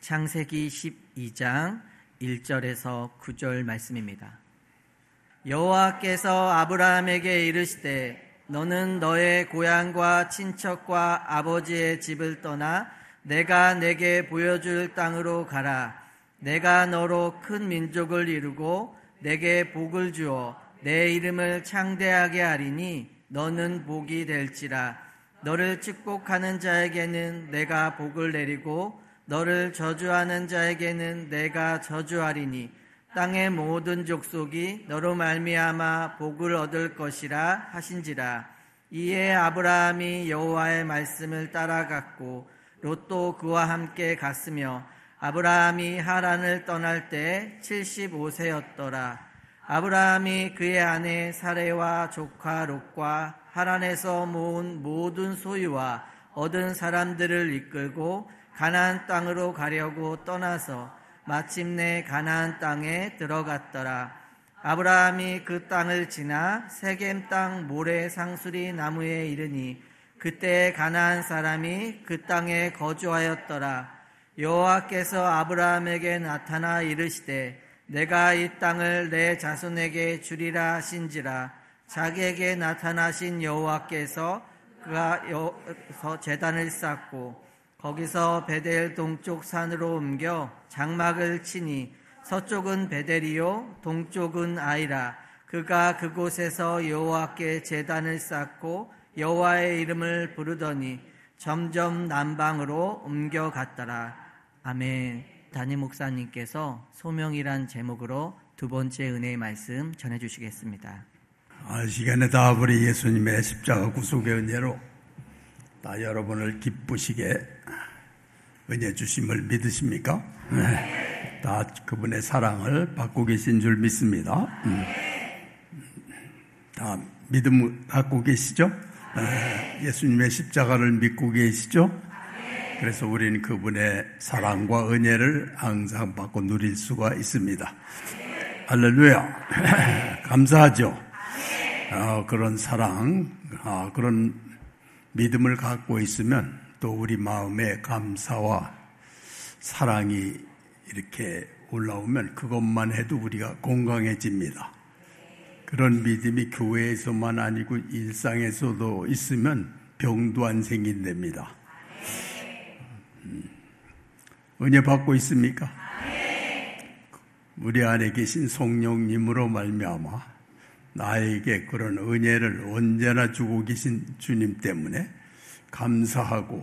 창세기 12장 1절에서 9절 말씀입니다. 여호와께서 아브라함에게 이르시되 너는 너의 고향과 친척과 아버지의 집을 떠나 내가 내게 보여줄 땅으로 가라. 내가 너로 큰 민족을 이루고 내게 복을 주어 내 이름을 창대하게 하리니 너는 복이 될지라. 너를 축복하는 자에게는 내가 복을 내리고 너를 저주하는 자에게는 내가 저주하리니 땅의 모든 족속이 너로 말미암아 복을 얻을 것이라 하신지라. 이에 아브라함이 여호와의 말씀을 따라갔고 롯도 그와 함께 갔으며 아브라함이 하란을 떠날 때 75세였더라. 아브라함이 그의 아내 사레와 조카 롯과 하란에서 모은 모든 소유와 얻은 사람들을 이끌고 가나안 땅으로 가려고 떠나서 마침내 가나안 땅에 들어갔더라. 아브라함이 그 땅을 지나 세겜 땅 모래 상수리 나무에 이르니 그때 가나안 사람이 그 땅에 거주하였더라. 여호와께서 아브라함에게 나타나 이르시되 내가 이 땅을 내 자손에게 주리라 하신지라. 자기에게 나타나신 여호와께서 그가 제단을 쌓고 거기서 베델 동쪽 산으로 옮겨 장막을 치니 서쪽은 베델이요 동쪽은 아이라. 그가 그곳에서 여호와께 제단을 쌓고 여호와의 이름을 부르더니 점점 남방으로 옮겨갔더라. 아멘. 담임 목사님께서 소명이란 제목으로 두 번째 은혜의 말씀 전해주시겠습니다. 시간에 다 우리 예수님의 십자가 구속의 은혜로 다 여러분을 기쁘시게 은혜 주심을 믿으십니까? 다 그분의 사랑을 받고 계신 줄 믿습니다. 다 믿음 갖고 계시죠? 예수님의 십자가를 믿고 계시죠? 그래서 우리는 그분의 사랑과 은혜를 항상 받고 누릴 수가 있습니다. 할렐루야. 감사하죠? 그런 사랑, 그런 믿음을 갖고 있으면 또 우리 마음에 감사와 사랑이 이렇게 올라오면 그것만 해도 우리가 건강해집니다. 그런 믿음이 교회에서만 아니고 일상에서도 있으면 병도 안 생긴답니다. 은혜 받고 있습니까? 우리 안에 계신 성령님으로 말미암아 나에게 그런 은혜를 언제나 주고 계신 주님 때문에 감사하고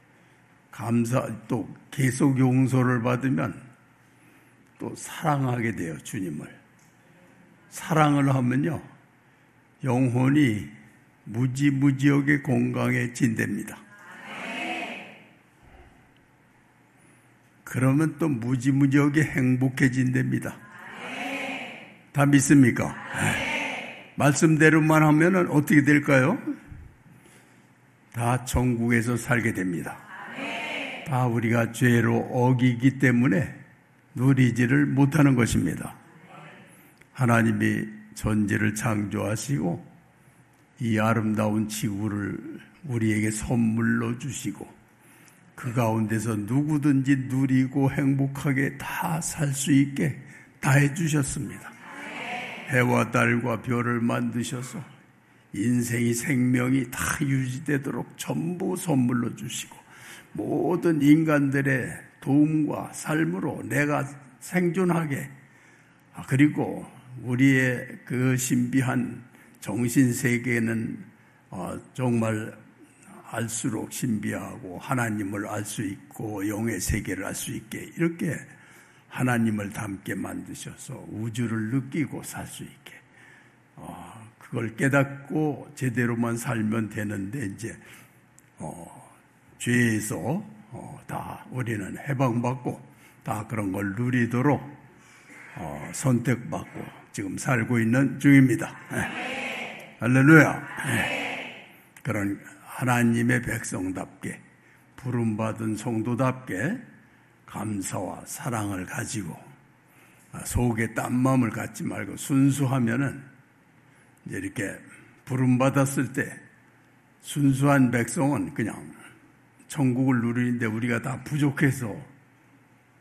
또 계속 용서를 받으면 또 사랑하게 돼요. 주님을 사랑을 하면요 영혼이 무지무지하게 건강해진답니다. 그러면 또 무지무지하게 행복해진답니다. 다 믿습니까? 말씀대로만 하면 어떻게 될까요? 다 천국에서 살게 됩니다. 다 우리가 죄로 어기기 때문에 누리지를 못하는 것입니다. 하나님이 전지를 창조하시고 이 아름다운 지구를 우리에게 선물로 주시고 그 가운데서 누구든지 누리고 행복하게 다 살 수 있게 다 해주셨습니다. 해와 달과 별을 만드셔서 인생이 생명이 다 유지되도록 전부 선물로 주시고 모든 인간들의 도움과 삶으로 내가 생존하게 그리고 우리의 그 신비한 정신세계는 정말 알수록 신비하고 하나님을 알 수 있고 영의 세계를 알 수 있게 이렇게 하나님을 닮게 만드셔서 우주를 느끼고 살 수 있게 그걸 깨닫고 제대로만 살면 되는데 이제 죄에서 다 우리는 해방받고 다 그런 걸 누리도록 선택받고 지금 살고 있는 중입니다. 할렐루야. 그런 하나님의 백성답게 부름받은 성도답게 감사와 사랑을 가지고 속에 딴 마음을 갖지 말고 순수하면은 이제 이렇게 부름받았을 때 순수한 백성은 그냥 천국을 누리는데 우리가 다 부족해서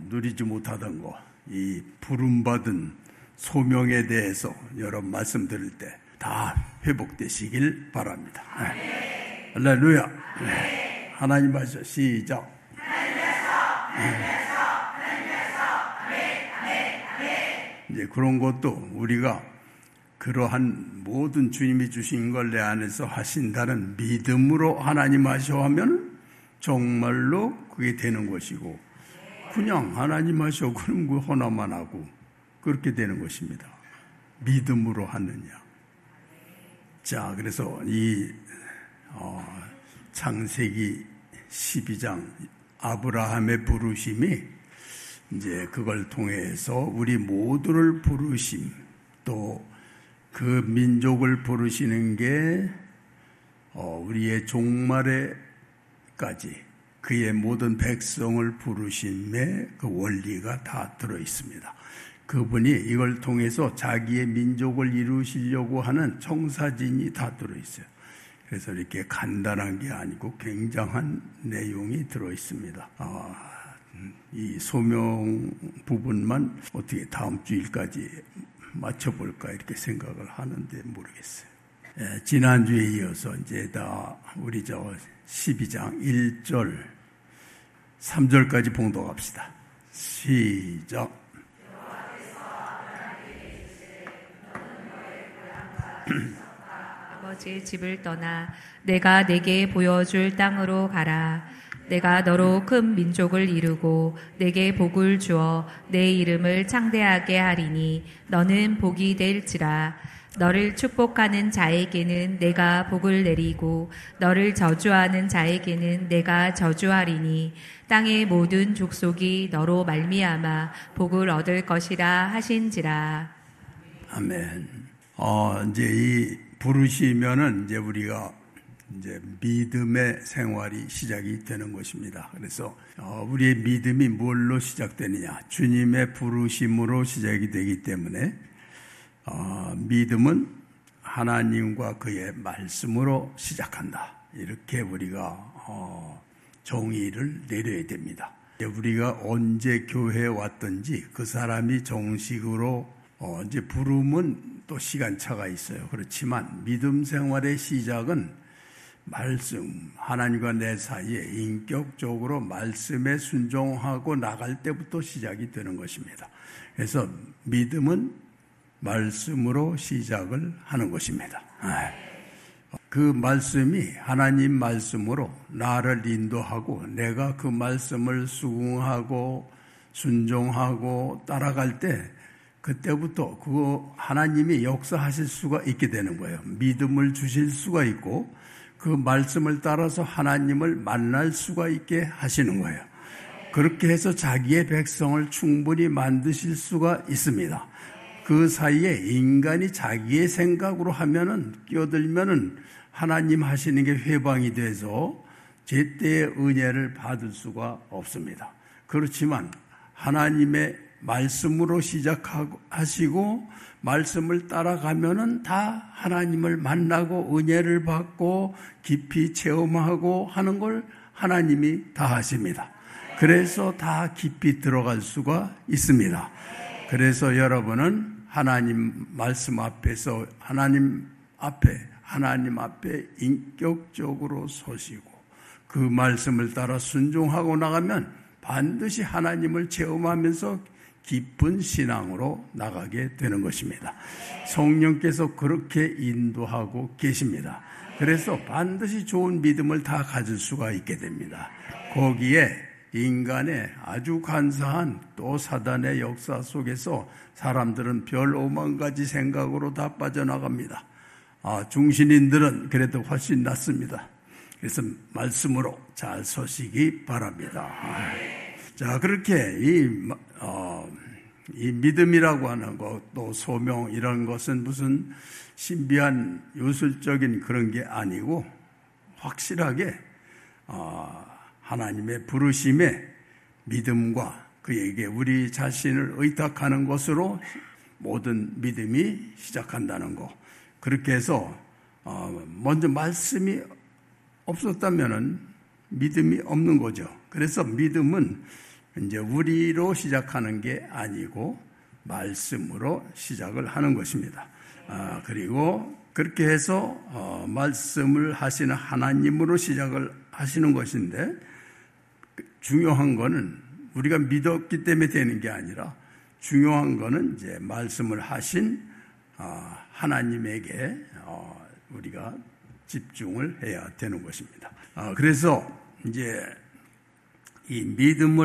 누리지 못하던 거, 이 부름받은 소명에 대해서 여러 말씀드릴 때 다 회복되시길 바랍니다. 네. 할렐루야. 네. 하나님 하셔. 시작. 이제 그런 것도 우리가 그러한 모든 주님이 주신 걸 내 안에서 하신다는 믿음으로 하나님 하셔 하면 정말로 그게 되는 것이고, 그냥 하나님 하셔 그런 거 하나만 하고 그렇게 되는 것입니다. 믿음으로 하느냐. 자, 그래서 이 창세기 12장 아브라함의 부르심이 이제 그걸 통해서 우리 모두를 부르심, 또 그 민족을 부르시는 게 우리의 종말에까지 그의 모든 백성을 부르심의 그 원리가 다 들어 있습니다. 그분이 이걸 통해서 자기의 민족을 이루시려고 하는 청사진이 다 들어 있어요. 그래서 이렇게 간단한 게 아니고 굉장한 내용이 들어 있습니다. 이 소명 부분만 어떻게 다음 주일까지 맞춰볼까 이렇게 생각을 하는데 모르겠어요. 지난주에 이어서 이제 다 우리 12장 1절 3절까지 봉독합시다. 시작. 아버지의 집을 떠나 내가 내게 보여줄 땅으로 가라. 내가 너로 큰 민족을 이루고 내게 복을 주어 내 이름을 창대하게 하리니 너는 복이 될지라. 너를 축복하는 자에게는 내가 복을 내리고 너를 저주하는 자에게는 내가 저주하리니 땅의 모든 족속이 너로 말미암아 복을 얻을 것이라 하신지라. 아멘. 이제 이 부르시면은 이제 우리가 이제 믿음의 생활이 시작이 되는 것입니다. 그래서 우리의 믿음이 뭘로 시작되느냐? 주님의 부르심으로 시작이 되기 때문에 믿음은 하나님과 그의 말씀으로 시작한다. 이렇게 우리가 정의를 내려야 됩니다. 우리가 언제 교회에 왔든지 그 사람이 정식으로 이제 부름은 또 시간차가 있어요. 그렇지만 믿음 생활의 시작은 말씀, 하나님과 내 사이에 인격적으로 말씀에 순종하고 나갈 때부터 시작이 되는 것입니다. 그래서 믿음은 말씀으로 시작을 하는 것입니다. 그 말씀이 하나님 말씀으로 나를 인도하고 내가 그 말씀을 수긍하고 순종하고 따라갈 때 그때부터 그 하나님이 역사하실 수가 있게 되는 거예요. 믿음을 주실 수가 있고 그 말씀을 따라서 하나님을 만날 수가 있게 하시는 거예요. 그렇게 해서 자기의 백성을 충분히 만드실 수가 있습니다. 그 사이에 인간이 자기의 생각으로 하면은 끼어들면은 하나님 하시는 게 회방이 돼서 제때의 은혜를 받을 수가 없습니다. 그렇지만 하나님의 말씀으로 시작하시고 말씀을 따라가면은 다 하나님을 만나고 은혜를 받고 깊이 체험하고 하는 걸 하나님이 다 하십니다. 그래서 다 깊이 들어갈 수가 있습니다. 그래서 여러분은 하나님 말씀 앞에서 하나님 앞에 인격적으로 서시고 그 말씀을 따라 순종하고 나가면 반드시 하나님을 체험하면서 깊은 신앙으로 나가게 되는 것입니다. 성령께서 그렇게 인도하고 계십니다. 그래서 반드시 좋은 믿음을 다 가질 수가 있게 됩니다. 거기에 인간의 아주 간사한 또 사단의 역사 속에서 사람들은 별 5만 가지 생각으로 다 빠져나갑니다. 중신인들은 그래도 훨씬 낫습니다. 그래서 말씀으로 잘 서시기 바랍니다. 자, 그렇게 이 믿음이라고 하는 것, 또 소명 이런 것은 무슨 신비한 요술적인 그런 게 아니고 확실하게 하나님의 부르심에 믿음과 그에게 우리 자신을 의탁하는 것으로 모든 믿음이 시작한다는 것. 그렇게 해서 먼저 말씀이 없었다면은 믿음이 없는 거죠. 그래서 믿음은 이제 우리로 시작하는 게 아니고 말씀으로 시작을 하는 것입니다. 그리고 그렇게 해서 말씀을 하시는 하나님으로 시작을 하시는 것인데, 중요한 거는 우리가 믿었기 때문에 되는 게 아니라 중요한 거는 이제 말씀을 하신 하나님에게 우리가 집중을 해야 되는 것입니다. 그래서 이제 이 믿음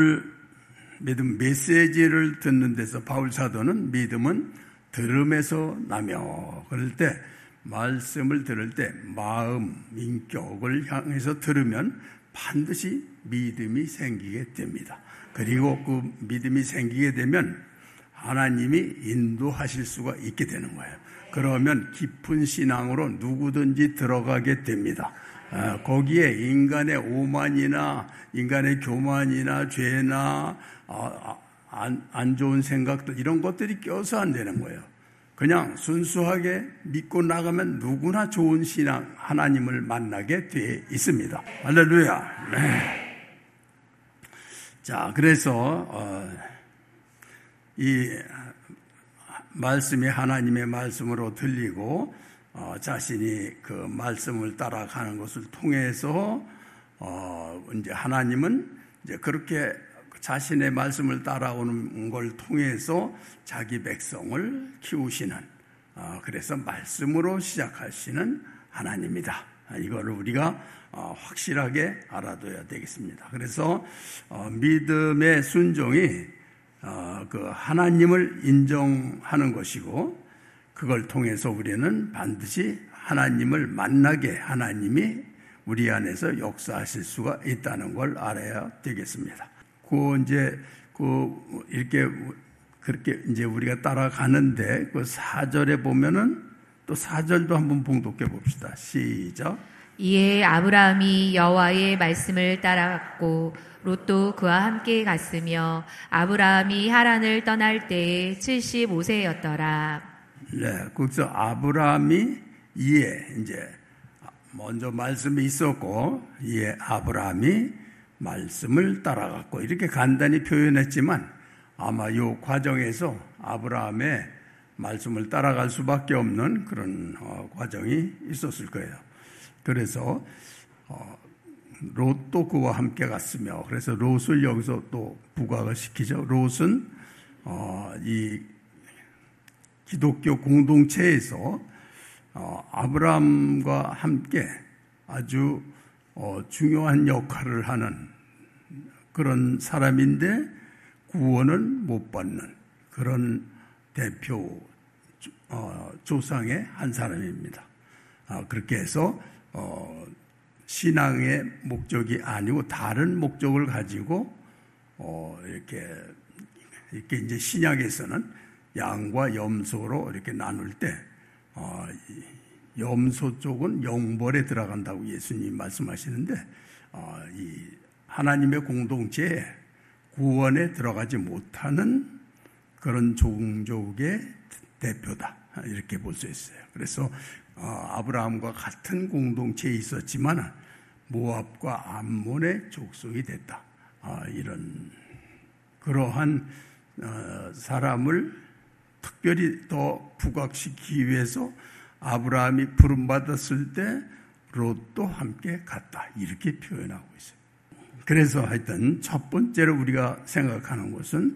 메시지를 듣는 데서 바울 사도는 믿음은 들음에서 나며, 그럴 때 말씀을 들을 때 마음, 인격을 향해서 들으면 반드시 믿음이 생기게 됩니다. 그리고 그 믿음이 생기게 되면 하나님이 인도하실 수가 있게 되는 거예요. 그러면 깊은 신앙으로 누구든지 들어가게 됩니다. 거기에 인간의 오만이나 인간의 교만이나 죄나 안 좋은 생각들, 이런 것들이 껴서 안 되는 거예요. 그냥 순수하게 믿고 나가면 누구나 좋은 신앙, 하나님을 만나게 돼 있습니다. 할렐루야. 네. 자, 그래서 이 말씀이 하나님의 말씀으로 들리고 자신이 그 말씀을 따라가는 것을 통해서 이제 하나님은 이제 그렇게 자신의 말씀을 따라오는 걸 통해서 자기 백성을 키우시는, 그래서 말씀으로 시작하시는 하나님이다. 이거를 우리가 확실하게 알아둬야 되겠습니다. 그래서 믿음의 순종이 그 하나님을 인정하는 것이고, 그걸 통해서 우리는 반드시 하나님을 만나게 하나님이 우리 안에서 역사하실 수가 있다는 걸 알아야 되겠습니다. 이렇게 그렇게 이제 우리가 따라가는데, 그 4절에 보면은 또 4절도 한번 봉독해 봅시다. 시작. 이에 아브라함이 여호와의 말씀을 따라갔고 롯도 그와 함께 갔으며 아브라함이 하란을 떠날 때에 75세였더라. 네, 거기서 아브라함이 이제 먼저 말씀이 있었고, 이에 아브라함이 말씀을 따라갔고, 이렇게 간단히 표현했지만 아마 이 과정에서 아브라함의 말씀을 따라갈 수밖에 없는 그런 과정이 있었을 거예요. 그래서 롯도 그와 함께 갔으며, 그래서 롯을 여기서 또 부각을 시키죠. 롯은 이 기독교 공동체에서 아브라함과 함께 아주 중요한 역할을 하는 그런 사람인데 구원은 못 받는 그런 대표 조상의 한 사람입니다. 그렇게 해서 신앙의 목적이 아니고 다른 목적을 가지고 이렇게 이제 신약에서는 양과 염소로 이렇게 나눌 때 염소 쪽은 영벌에 들어간다고 예수님이 말씀하시는데, 이 하나님의 공동체에 구원에 들어가지 못하는 그런 종족의 대표다, 이렇게 볼 수 있어요. 그래서 아브라함과 같은 공동체에 있었지만 모압과 암몬의 족속이 됐다, 이런 그러한 사람을 특별히 더 부각시키기 위해서 아브라함이 부름받았을 때 롯도 함께 갔다, 이렇게 표현하고 있어요. 그래서 하여튼 첫 번째로 우리가 생각하는 것은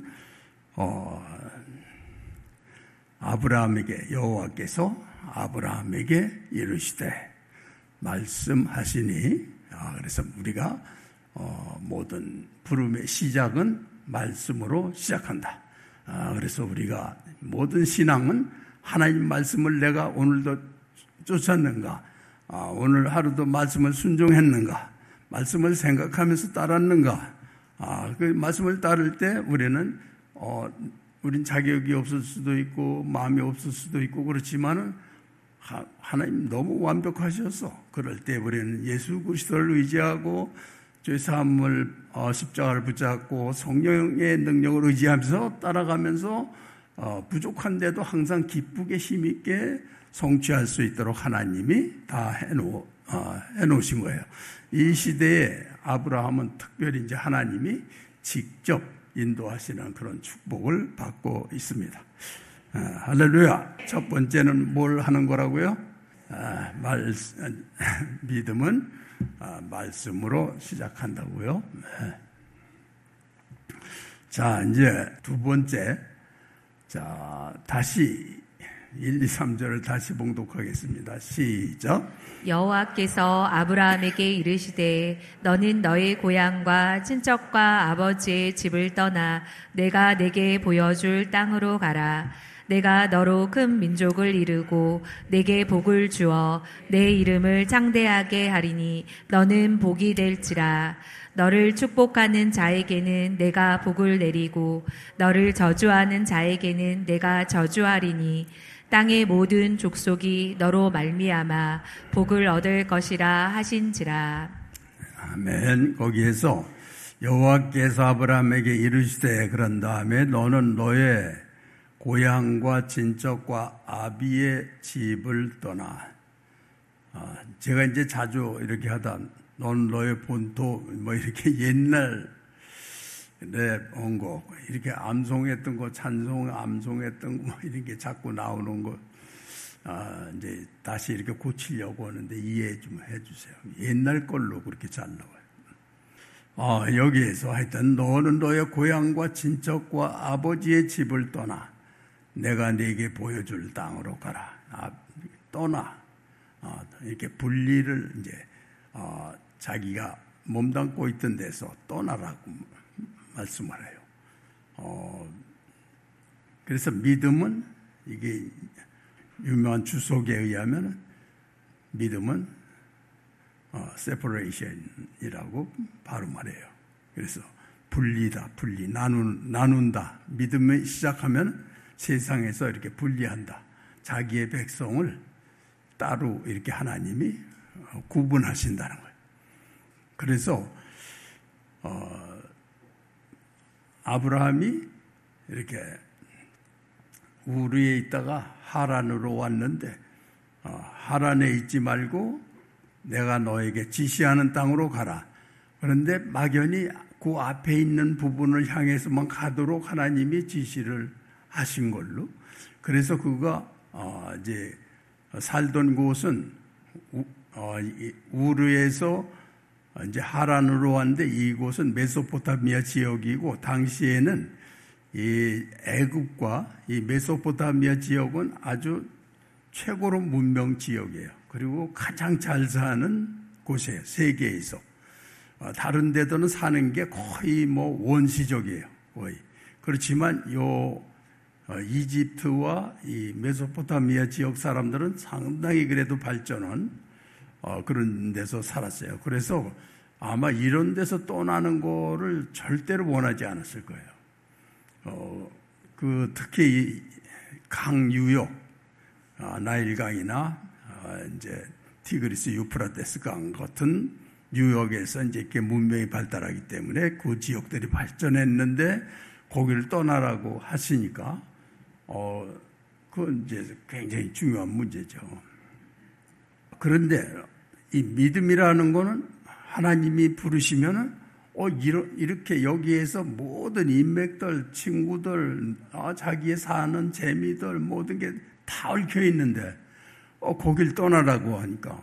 아브라함에게 여호와께서 아브라함에게 이르시되 말씀하시니, 그래서 우리가 모든 부름의 시작은 말씀으로 시작한다. 그래서 우리가 모든 신앙은 하나님 말씀을 내가 오늘도 쫓았는가, 오늘 하루도 말씀을 순종했는가, 말씀을 생각하면서 따랐는가. 그 말씀을 따를 때 우리는 우린 자격이 없을 수도 있고 마음이 없을 수도 있고 그렇지만은 하나님 너무 완벽하셔서 그럴 때 우리는 예수 그리스도를 의지하고 죄 사함을 십자가를 붙잡고 성령의 능력을 의지하면서 따라가면서 부족한데도 항상 기쁘게 힘있게 성취할 수 있도록 하나님이 다 해놓으신 거예요. 이 시대에 아브라함은 특별히 이제 하나님이 직접 인도하시는 그런 축복을 받고 있습니다. 할렐루야. 첫 번째는 뭘 하는 거라고요? 믿음은 말씀으로 시작한다고요. 자, 이제 두 번째. 자, 다시 1, 2, 3절을 다시 봉독하겠습니다. 시작. 여호와께서 아브라함에게 이르시되 너는 너의 고향과 친척과 아버지의 집을 떠나 내가 내게 보여줄 땅으로 가라. 내가 너로 큰 민족을 이루고 내게 복을 주어 내 이름을 창대하게 하리니 너는 복이 될지라. 너를 축복하는 자에게는 내가 복을 내리고 너를 저주하는 자에게는 내가 저주하리니 땅의 모든 족속이 너로 말미암아 복을 얻을 것이라 하신지라. 아멘. 거기에서 여호와께서 아브라함에게 이르시되 그런 다음에 너는 너의 고향과 친척과 아비의 집을 떠나. 제가 이제 자주 이렇게 하다 넌 너의 본토 뭐 이렇게 옛날에 온 거 이렇게 암송했던 거 찬송 암송했던 거 뭐 이렇게 자꾸 나오는 거 이제 다시 이렇게 고치려고 하는데 이해 좀 해주세요. 옛날 걸로 그렇게 잘 나와요. 여기에서 하여튼 너는 너의 고향과 친척과 아버지의 집을 떠나 내가 네게 보여줄 땅으로 가라. 떠나 이렇게 분리를 이제 자기가 몸담고 있던 데서 떠나라고 말씀을 해요. 그래서 믿음은 이게 유명한 주석에 의하면 믿음은 separation이라고 바로 말해요. 그래서 분리다, 나눈다. 믿음이 시작하면 세상에서 이렇게 분리한다. 자기의 백성을 따로 이렇게 하나님이 구분하신다는 거예요. 그래서 아브라함이 이렇게 우르에 있다가 하란으로 왔는데 하란에 있지 말고 내가 너에게 지시하는 땅으로 가라. 그런데 막연히 그 앞에 있는 부분을 향해서만 가도록 하나님이 지시를 하신 걸로. 그래서 그가 이제 살던 곳은 우르에서 이제 하란으로 왔는데 이곳은 메소포타미아 지역이고 당시에는 이 애굽과 이 메소포타미아 지역은 아주 최고로 문명 지역이에요. 그리고 가장 잘 사는 곳이에요. 세계에서. 다른 데도는 사는 게 거의 뭐 원시적이에요. 거의. 그렇지만 이집트와 이 메소포타미아 지역 사람들은 상당히 그래도 발전한 그런 데서 살았어요. 그래서 아마 이런 데서 떠나는 거를 절대로 원하지 않았을 거예요. 특히 강 유역, 나일강이나 이제 티그리스 유프라테스 강 같은 유역에서 이제 이렇게 문명이 발달하기 때문에 그 지역들이 발전했는데 거기를 떠나라고 하시니까 그건 이제 굉장히 중요한 문제죠. 그런데 이 믿음이라는 거는 하나님이 부르시면은 이렇게 여기에서 모든 인맥들, 친구들, 자기의 사는 재미들 모든 게 다 얽혀 있는데 거길 떠나라고 하니까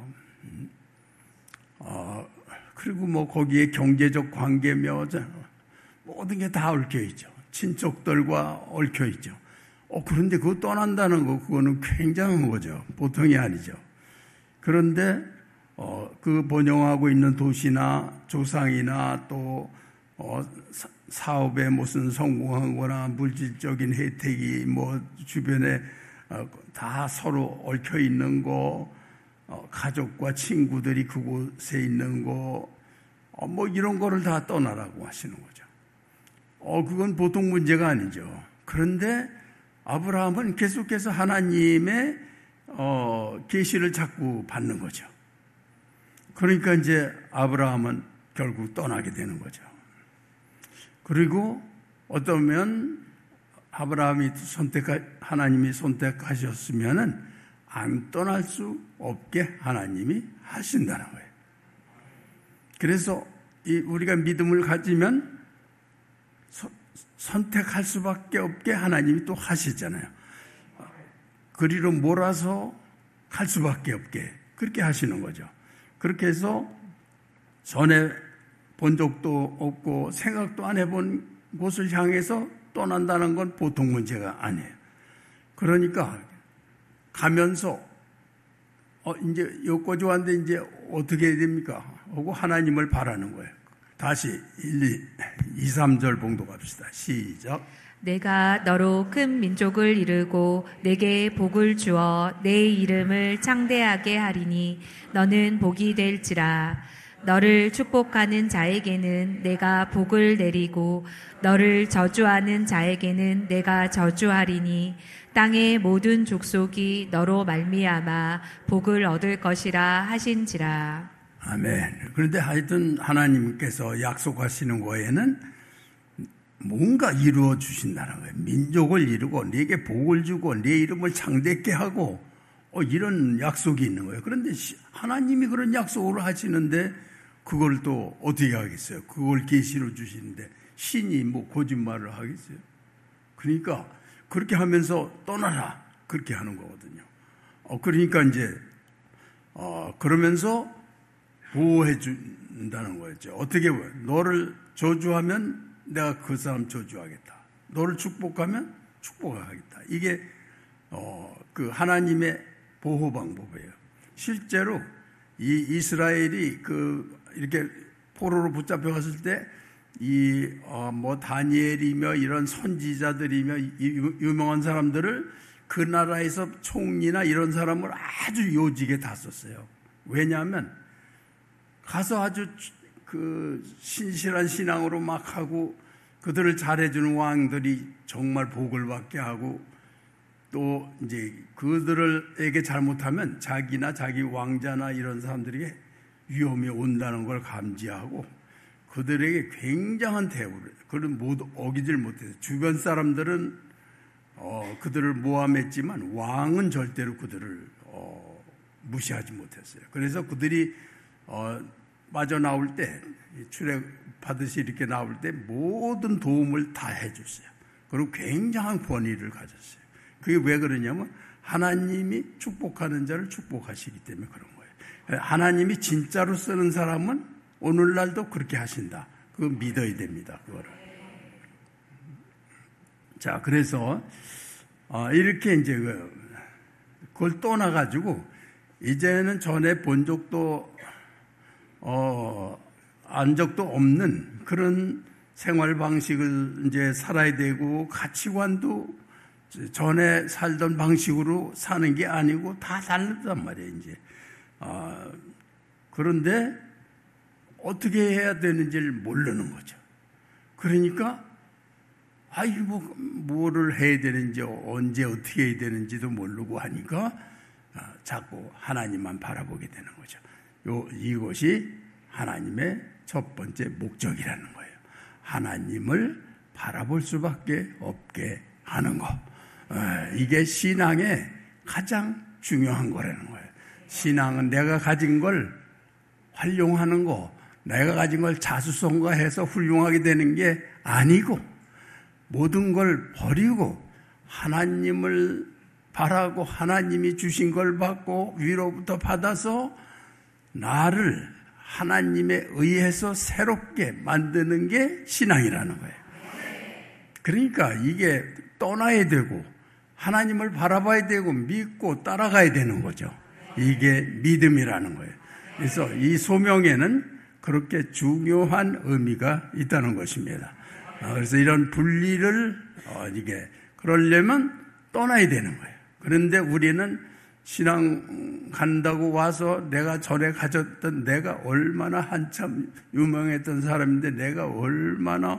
그리고 뭐 거기에 경제적 관계며 모든 게 다 얽혀 있죠. 친척들과 얽혀 있죠. 그런데 그거 떠난다는 거 그거는 굉장한 거죠. 보통이 아니죠. 그런데 그 번영하고 있는 도시나 조상이나 또 사업에 무슨 성공한 거나 물질적인 혜택이 뭐 주변에 다 서로 얽혀 있는 거, 가족과 친구들이 그곳에 있는 거, 뭐 이런 거를 다 떠나라고 하시는 거죠. 그건 보통 문제가 아니죠. 그런데 아브라함은 계속해서 하나님의 계시를 자꾸 받는 거죠. 그러니까 이제 아브라함은 결국 떠나게 되는 거죠. 그리고 어쩌면 아브라함이 하나님이 선택하셨으면은 안 떠날 수 없게 하나님이 하신다는 거예요. 그래서 우리가 믿음을 가지면 선택할 수밖에 없게 하나님이 또 하시잖아요. 그리로 몰아서 갈 수밖에 없게 그렇게 하시는 거죠. 그렇게 해서 전에 본 적도 없고 생각도 안 해본 곳을 향해서 떠난다는 건 보통 문제가 아니에요. 그러니까 가면서 이제 여기까지 왔는데 이제 어떻게 해야 됩니까? 하고 하나님을 바라는 거예요. 다시 2, 3절 봉독합시다. 시작. 내가 너로 큰 민족을 이루고 내게 복을 주어 내 이름을 창대하게 하리니 너는 복이 될지라. 너를 축복하는 자에게는 내가 복을 내리고 너를 저주하는 자에게는 내가 저주하리니 땅의 모든 족속이 너로 말미암아 복을 얻을 것이라 하신지라. 아멘. 그런데 하여튼 하나님께서 약속하시는 거에는 뭔가 이루어 주신다는 거예요. 민족을 이루고 네게 복을 주고 네 이름을 창대케 하고 이런 약속이 있는 거예요. 그런데 하나님이 그런 약속을 하시는데 그걸 또 어떻게 하겠어요? 그걸 계시로 주시는데 신이 뭐 거짓말을 하겠어요? 그러니까 그렇게 하면서 떠나라 그렇게 하는 거거든요. 그러니까 이제 그러면서 보호해 준다는 거였죠. 어떻게 보여? 너를 저주하면 내가 그 사람 저주하겠다. 너를 축복하면 축복하겠다. 이게 그 하나님의 보호 방법이에요. 실제로 이 이스라엘이 이렇게 포로로 붙잡혀 갔을 때 뭐 다니엘이며 이런 선지자들이며 유명한 사람들을 그 나라에서 총리나 이런 사람을 아주 요직에 다 썼어요. 왜냐하면 가서 아주 신실한 신앙으로 막 하고 그들을 잘해주는 왕들이 정말 복을 받게 하고 또 이제 그들에게 잘못하면 자기나 자기 왕자나 이런 사람들에게 위험이 온다는 걸 감지하고 그들에게 굉장한 대우를 그를 모두 어기질 못해서 주변 사람들은 그들을 모함했지만 왕은 절대로 그들을 무시하지 못했어요. 그래서 그들이 빠져나올 때 출애 받으시 이렇게 나올 때 모든 도움을 다 해줬어요. 그리고 굉장한 권위를 가졌어요. 그게 왜 그러냐면 하나님이 축복하는 자를 축복하시기 때문에 그런 거예요. 하나님이 진짜로 쓰는 사람은 오늘날도 그렇게 하신다. 그거 믿어야 됩니다. 그거를. 자, 그래서 이렇게 이제 그걸 떠나가지고 이제는 전에 본 적도 안 적도 없는 그런 생활 방식을 이제 살아야 되고 가치관도 전에 살던 방식으로 사는 게 아니고 다 다르단 말이에요, 이제. 그런데 어떻게 해야 되는지를 모르는 거죠. 그러니까, 뭐를 해야 되는지, 언제 어떻게 해야 되는지도 모르고 하니까 자꾸 하나님만 바라보게 되는 거죠. 이것이 하나님의 첫 번째 목적이라는 거예요. 하나님을 바라볼 수밖에 없게 하는 거. 이게 신앙의 가장 중요한 거라는 거예요. 신앙은 내가 가진 걸 활용하는 거, 내가 가진 걸 자수성가해서 훌륭하게 되는 게 아니고 모든 걸 버리고 하나님을 바라고 하나님이 주신 걸 받고 위로부터 받아서 나를 하나님에 의해서 새롭게 만드는 게 신앙이라는 거예요. 그러니까 이게 떠나야 되고 하나님을 바라봐야 되고 믿고 따라가야 되는 거죠. 이게 믿음이라는 거예요. 그래서 이 소명에는 그렇게 중요한 의미가 있다는 것입니다. 그래서 이런 분리를 이게 그러려면 떠나야 되는 거예요. 그런데 우리는 신앙 간다고 와서 내가 전에 가졌던 내가 얼마나 한참 유명했던 사람인데 내가 얼마나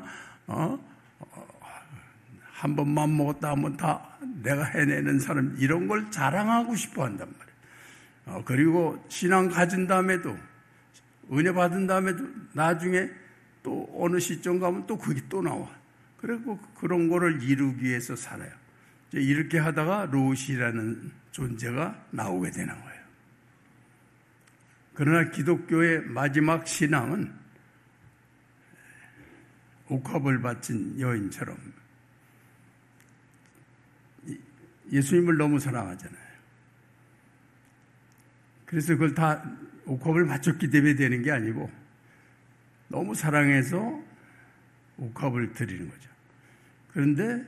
한 번만 먹었다 하면 다 내가 해내는 사람 이런 걸 자랑하고 싶어 한단 말이에요. 그리고 신앙 가진 다음에도 은혜 받은 다음에도 나중에 또 어느 시점 가면 또 그게 또 나와. 그리고 그런 거를 이루기 위해서 살아요. 이렇게 하다가 롯이라는 존재가 나오게 되는 거예요. 그러나 기독교의 마지막 신앙은 옥합을 바친 여인처럼 예수님을 너무 사랑하잖아요. 그래서 그걸 다 옥합을 바쳤기 때문에 되는 게 아니고 너무 사랑해서 옥합을 드리는 거죠. 그런데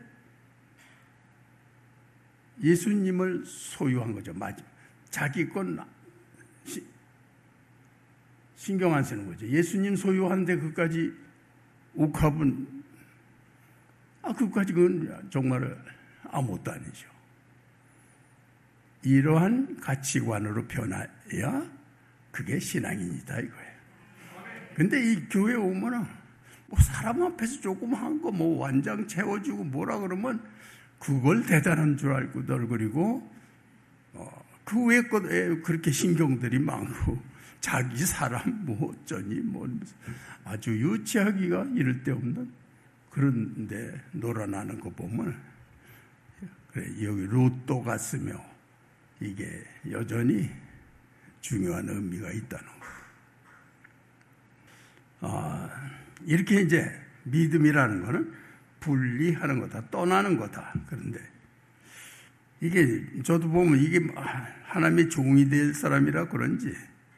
예수님을 소유한 거죠. 맞아. 자기 건 신경 안 쓰는 거죠. 예수님 소유하는데 그까지 옥합은 그까지 그건 정말 아무것도 아니죠. 이러한 가치관으로 변해야 그게 신앙인이다 이거예요. 근데 이 교회 오면은 뭐 사람 앞에서 조금 한 거 뭐 완장 채워주고 뭐라 그러면 그걸 대단한 줄 알고 널그리고 그 외에 것 그렇게 신경들이 많고 자기 사람 뭐 어쩌니 뭐 아주 유치하기가 이를 데 없는 그런데 놀아나는 거 보면 그래 여기 로또 같으며 이게 여전히 중요한 의미가 있다는 거. 이렇게 이제 믿음이라는 거는 분리하는 거다, 떠나는 거다. 그런데 이게 저도 보면 이게 하나님의 종이 될 사람이라 그런지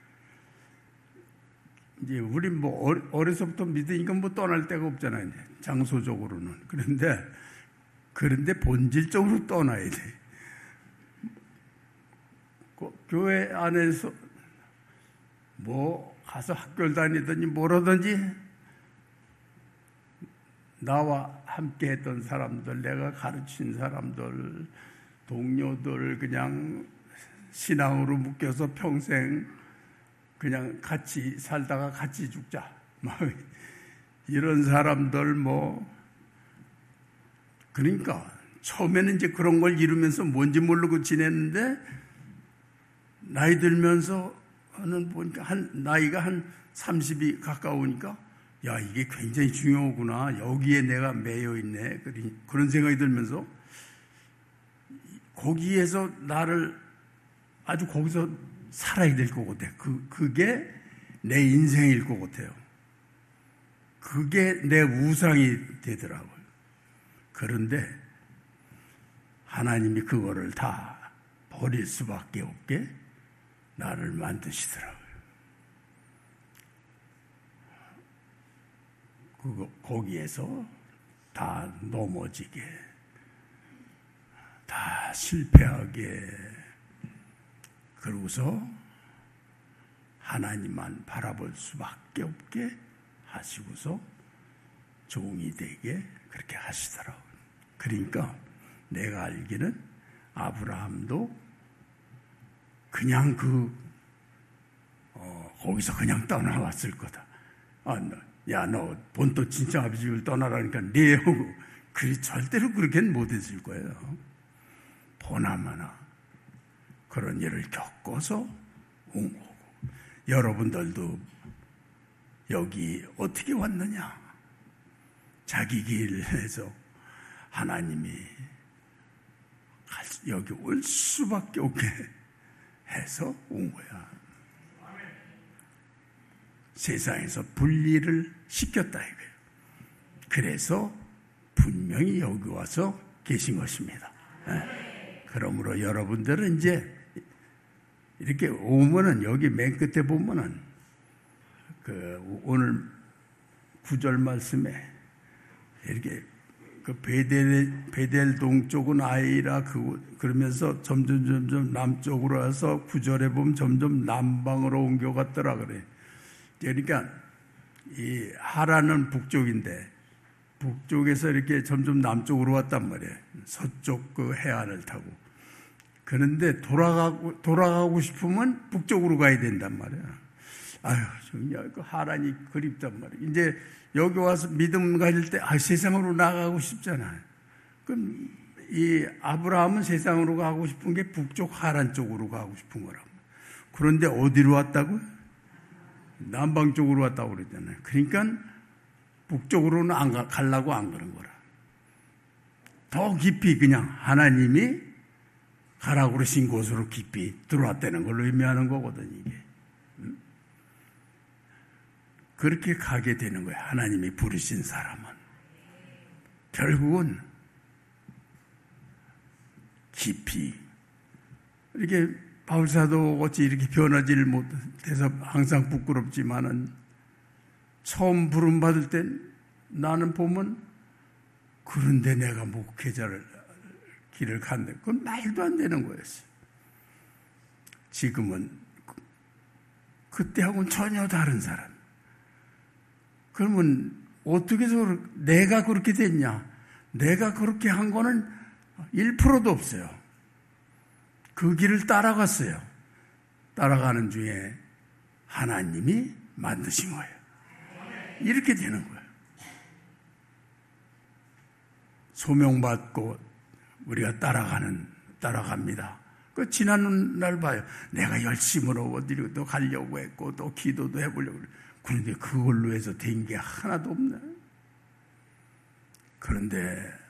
이제 우리 뭐 어려서부터 믿으니까 뭐 떠날 데가 없잖아요. 장소적으로는. 그런데 본질적으로 떠나야 돼. 교회 안에서 뭐 가서 학교를 다니든지 뭐라든지 나와 함께 했던 사람들, 내가 가르친 사람들, 동료들 그냥 신앙으로 묶여서 평생 그냥 같이 살다가 같이 죽자. 막 이런 사람들 그러니까 처음에는 이제 그런 걸 이루면서 뭔지 모르고 지냈는데 나이 들면서는 보니까 나이가 한 30이 가까우니까 야, 이게 굉장히 중요하구나. 여기에 내가 매여 있네. 그런 생각이 들면서 거기에서 나를 아주 거기서 살아야 될 것 같아요. 그게 내 인생일 것 같아요. 그게 내 우상이 되더라고요. 그런데 하나님이 그거를 다 버릴 수밖에 없게 나를 만드시더라고요. 거기에서 다 넘어지게, 다 실패하게, 그러고서 하나님만 바라볼 수밖에 없게 하시고서 종이 되게 그렇게 하시더라고요. 그러니까 내가 알기는 아브라함도 그냥 거기서 그냥 떠나왔을 거다. 야, 너 본토 친정 아버지 집을 떠나라니까 네하고 절대로 그렇게는 못했을 거예요. 보나마나 그런 일을 겪어서 온 거고. 여러분들도 여기 어떻게 왔느냐? 자기 길에서 하나님이 여기 올 수밖에 없게 해서 온 거야. 세상에서 분리를 시켰다 이거예요. 그래서 분명히 여기 와서 계신 것입니다. 그러므로 여러분들은 이제 이렇게 오면은 여기 맨 끝에 보면은 오늘 9절 말씀에 이렇게 베델 동쪽은 아이라 그러면서 점점 남쪽으로 와서 9절에 보면 점점 남방으로 옮겨갔더라 그래. 그러니까 이 하란은 북쪽인데 북쪽에서 이렇게 점점 남쪽으로 왔단 말이에요. 서쪽 그 해안을 타고. 그런데 돌아가고 싶으면 북쪽으로 가야 된단 말이에요. 아유, 정말 그 하란이 그립단 말이에요. 이제 여기 와서 믿음 가질 때 세상으로 나가고 싶잖아요. 그럼 이 아브라함은 세상으로 가고 싶은 게 북쪽 하란 쪽으로 가고 싶은 거라고. 그런데 어디로 왔다고요? 남방 쪽으로 왔다고 그랬잖아요. 그러니까 북쪽으로는 가려고 안 그런 거라. 더 깊이 그냥 하나님이 가라고 그러신 곳으로 깊이 들어왔다는 걸로 의미하는 거거든, 이게. 그렇게 가게 되는 거예요. 하나님이 부르신 사람은. 결국은 깊이 이렇게 바울사도 어찌 이렇게 변하지를 못해서 항상 부끄럽지만은 처음 부름받을 땐 나는 보면 그런데 내가 목회자를 길을 갔네. 그건 말도 안 되는 거였어요. 지금은 그때하고는 전혀 다른 사람. 그러면 어떻게 해서 내가 그렇게 됐냐? 내가 그렇게 한 거는 1%도 없어요. 그 길을 따라갔어요. 따라가는 중에 하나님이 만드신 거예요. 이렇게 되는 거예요. 소명받고 우리가 따라갑니다. 그 지난 날 봐요. 내가 열심으로 어디로 또 가려고 했고 또 기도도 해보려고. 그런데 그걸로 해서 된 게 하나도 없네. 그런데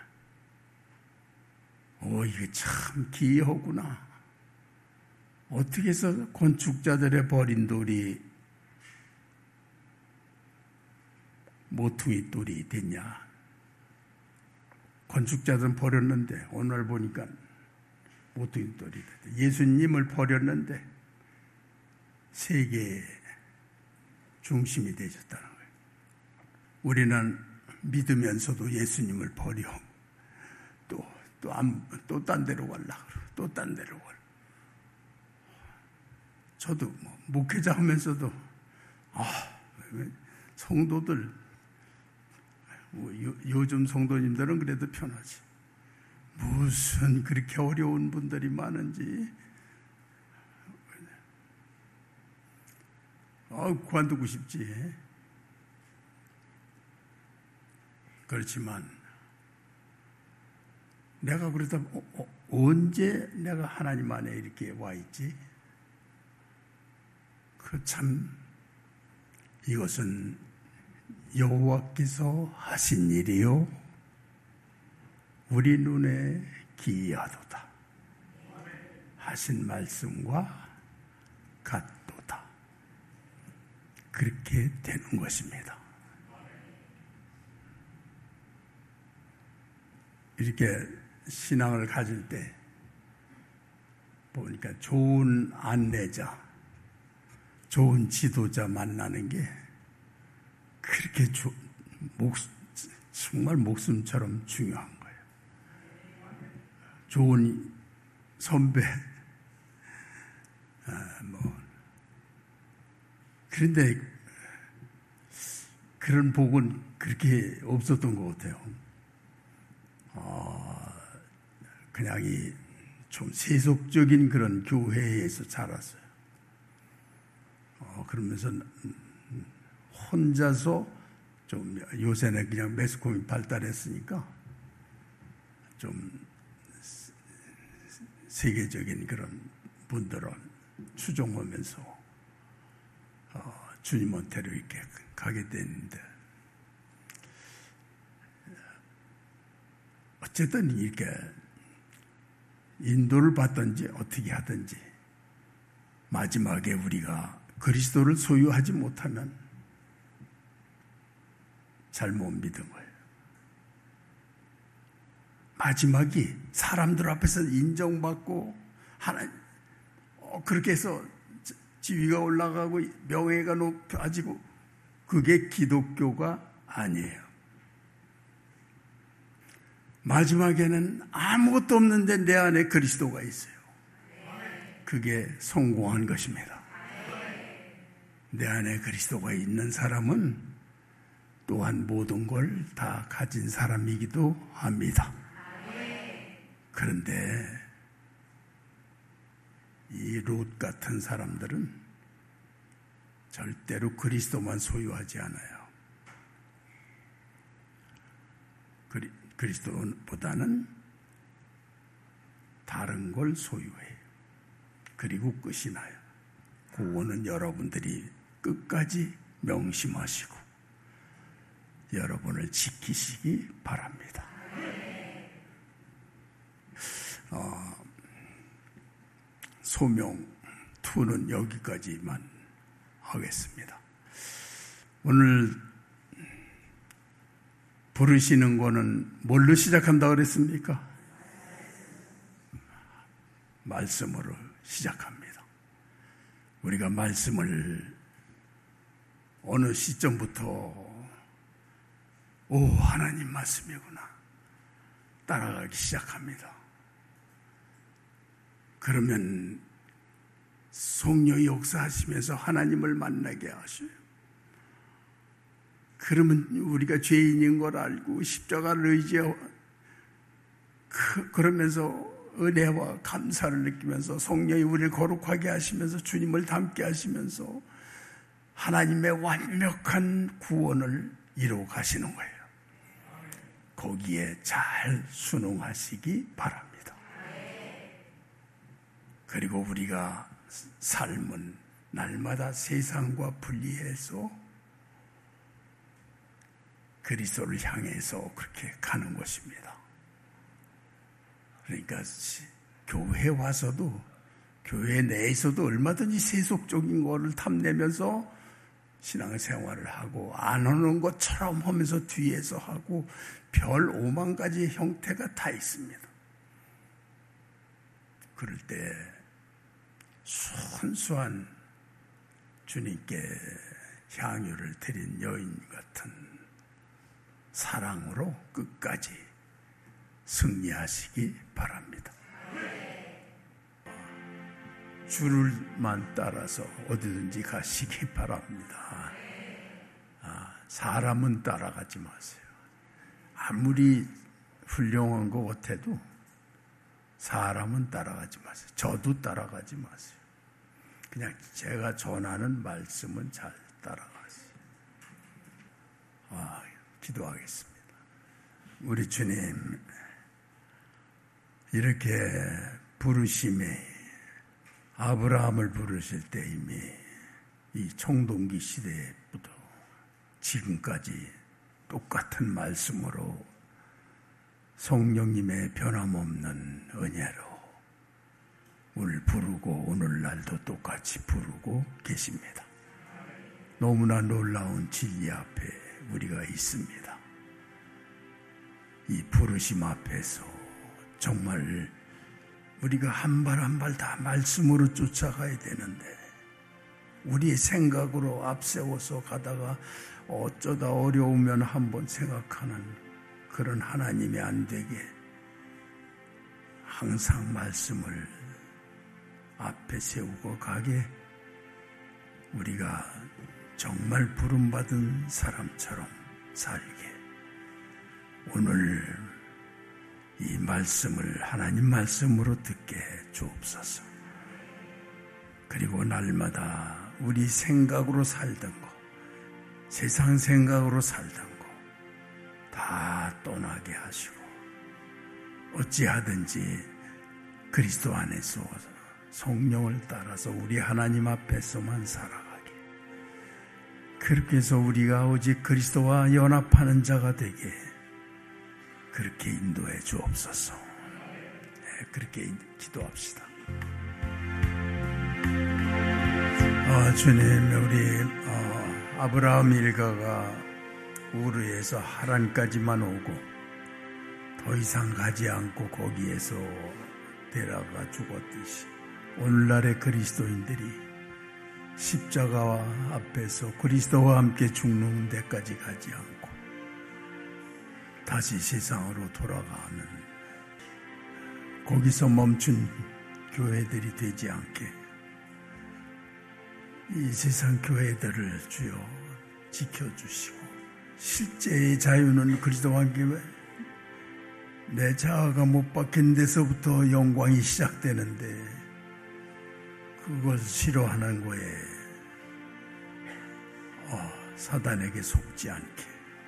이게 참 기이하구나. 어떻게 해서 건축자들의 버린 돌이 모퉁이 돌이 됐냐. 건축자들은 버렸는데 오늘 보니까 모퉁이 돌이 됐다. 예수님을 버렸는데 세계의 중심이 되셨다는 거예요. 우리는 믿으면서도 예수님을 버려. 또 딴 데로 가려고 그러고, 또 딴 데로 가려고. 저도 목회자 하면서도, 성도들, 요즘 성도님들은 그래도 편하지. 무슨 그렇게 어려운 분들이 많은지. 관두고 싶지. 그렇지만, 내가 그러다 언제 내가 하나님 안에 이렇게 와 있지? 이것은 여호와께서 하신 일이요 우리 눈에 기이하도다. 하신 말씀과 같도다. 그렇게 되는 것입니다. 이렇게 신앙을 가질 때 보니까 좋은 안내자, 좋은 지도자 만나는 게 그렇게 정말 목숨처럼 중요한 거예요. 좋은 선배, 그런데 그런 복은 그렇게 없었던 것 같아요. 그냥 좀 세속적인 그런 교회에서 자랐어요. 그러면서 혼자서 좀 요새는 그냥 매스컴이 발달했으니까 좀 세계적인 그런 분들은 추종하면서 주님한테로 이렇게 가게 됐는데 어쨌든 이렇게 인도를 받든지 어떻게 하든지 마지막에 우리가 그리스도를 소유하지 못하면 잘못 믿은 거예요. 마지막이 사람들 앞에서 인정받고 그렇게 해서 지위가 올라가고 명예가 높아지고 그게 기독교가 아니에요. 마지막에는 아무것도 없는데 내 안에 그리스도가 있어요. 그게 성공한 것입니다. 내 안에 그리스도가 있는 사람은 또한 모든 걸 다 가진 사람이기도 합니다. 그런데 이 롯 같은 사람들은 절대로 그리스도만 소유하지 않아요. 그리스도보다는 다른 걸 소유해요. 그리고 끝이 나요. 그거는 여러분들이 끝까지 명심하시고 여러분을 지키시기 바랍니다. 소명 2는 여기까지만 하겠습니다. 오늘 부르시는 거는 뭘로 시작한다고 그랬습니까? 말씀으로 시작합니다. 우리가 말씀을 어느 시점부터 오, 하나님 말씀이구나 따라가기 시작합니다. 그러면 성령이 역사하시면서 하나님을 만나게 하셔요. 그러면 우리가 죄인인 걸 알고 십자가를 의지하고 그러면서 은혜와 감사를 느끼면서 성령이 우리를 거룩하게 하시면서 주님을 닮게 하시면서 하나님의 완벽한 구원을 이루어 가시는 거예요. 거기에 잘 순응하시기 바랍니다. 그리고 우리가 삶은 날마다 세상과 분리해서 그리스도를 향해서 그렇게 가는 것입니다. 그러니까 교회 와서도 교회 내에서도 얼마든지 세속적인 거를 탐내면서 신앙생활을 하고 안 오는 것처럼 하면서 뒤에서 하고 별 5만 가지 형태가 다 있습니다. 그럴 때 순수한 주님께 향유를 드린 여인 같은 사랑으로 끝까지 승리하시기 바랍니다. 주를만 따라서 어디든지 가시기 바랍니다. 사람은 따라가지 마세요. 아무리 훌륭한 것 같아도 사람은 따라가지 마세요. 저도 따라가지 마세요. 그냥 제가 전하는 말씀은 잘 따라가세요. 기도하겠습니다. 우리 주님, 이렇게 부르심에 아브라함을 부르실 때 이미 이 청동기 시대부터 지금까지 똑같은 말씀으로 성령님의 변함없는 은혜로 우리를 부르고 오늘날도 똑같이 부르고 계십니다. 너무나 놀라운 진리 앞에 우리가 있습니다. 이 부르심 앞에서 정말 우리가 한 발 한 발 다 말씀으로 쫓아가야 되는데 우리의 생각으로 앞세워서 가다가 어쩌다 어려우면 한번 생각하는 그런 하나님이 안 되게 항상 말씀을 앞에 세우고 가게 우리가 정말 부름받은 사람처럼 살게 오늘 이 말씀을 하나님 말씀으로 듣게 주옵소서. 그리고 날마다 우리 생각으로 살던 거, 세상 생각으로 살던 거 다 떠나게 하시고 어찌하든지 그리스도 안에서 성령을 따라서 우리 하나님 앞에서만 살아가게. 그렇게 해서 우리가 오직 그리스도와 연합하는 자가 되게 그렇게 인도해 주옵소서. 그렇게 기도합시다. 주님, 우리 아브라함 일가가 우르에서 하란까지만 오고 더 이상 가지 않고 거기에서 데려가 죽었듯이 오늘날의 그리스도인들이 십자가 앞에서 그리스도와 함께 죽는 데까지 가지 않고 다시 세상으로 돌아가는 거기서 멈춘 교회들이 되지 않게 이 세상 교회들을 주여 지켜주시고 실제의 자유는 그리스도와 함께 내 자아가 못 박힌 데서부터 영광이 시작되는데 그걸 싫어하는 거에 사단에게 속지 않게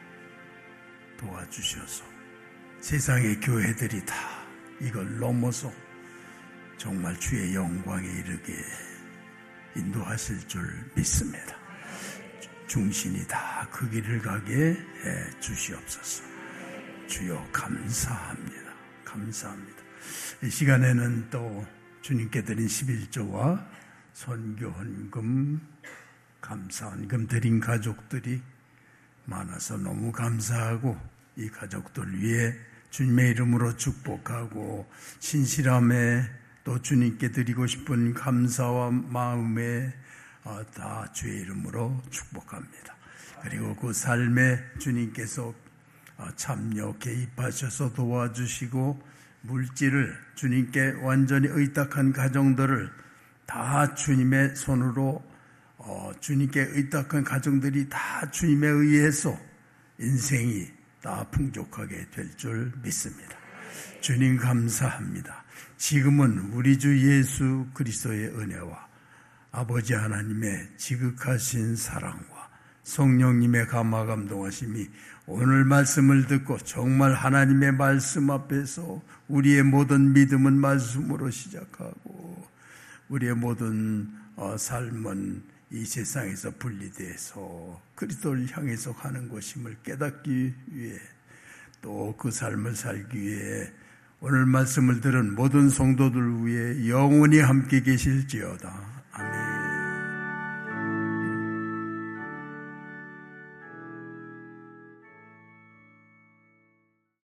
도와주셔서 세상의 교회들이 다 이걸 넘어서 정말 주의 영광에 이르게 인도하실 줄 믿습니다. 중신이 다 그 길을 가게 해 주시옵소서. 주여 감사합니다. 감사합니다. 이 시간에는 또 주님께 드린 11조와 선교 헌금 감사헌금 드린 가족들이 많아서 너무 감사하고 이 가족들 위해 주님의 이름으로 축복하고 신실함에 또 주님께 드리고 싶은 감사와 마음에 다 주의 이름으로 축복합니다. 그리고 그 삶에 주님께서 참여 개입하셔서 도와주시고 물질을 주님께 완전히 의탁한 가정들을 다 주님의 손으로 주님께 의탁한 가정들이 다 주님에 의해서 인생이 다 풍족하게 될 줄 믿습니다. 주님 감사합니다. 지금은 우리 주 예수 그리스도의 은혜와 아버지 하나님의 지극하신 사랑과 성령님의 감화 감동하심이 오늘 말씀을 듣고 정말 하나님의 말씀 앞에서 우리의 모든 믿음은 말씀으로 시작하고 우리의 모든 삶은 이 세상에서 분리돼서 그리스도를 향해서 가는 것임을 깨닫기 위해 또 그 삶을 살기 위해 오늘 말씀을 들은 모든 성도들 위해 영원히 함께 계실지어다.